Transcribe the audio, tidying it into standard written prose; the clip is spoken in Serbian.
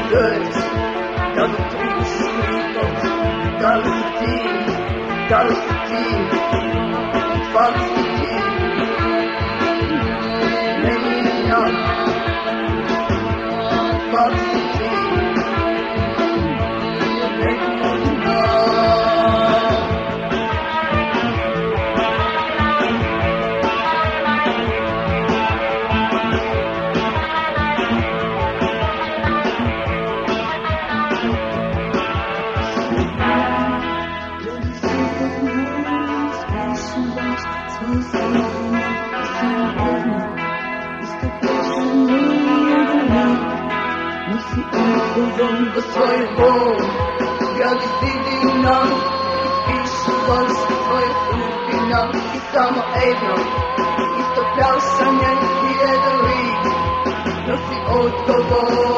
good. Da li pričaš pritom, da li si ti, da li si ti, da li si ti, meni je ja, da li si ti, meni je ja. Do svoje bol, gradi zidina, ispišu vas svoje sudbina i samo jedno, isto pljašanje i jedan lik nosi odgovor.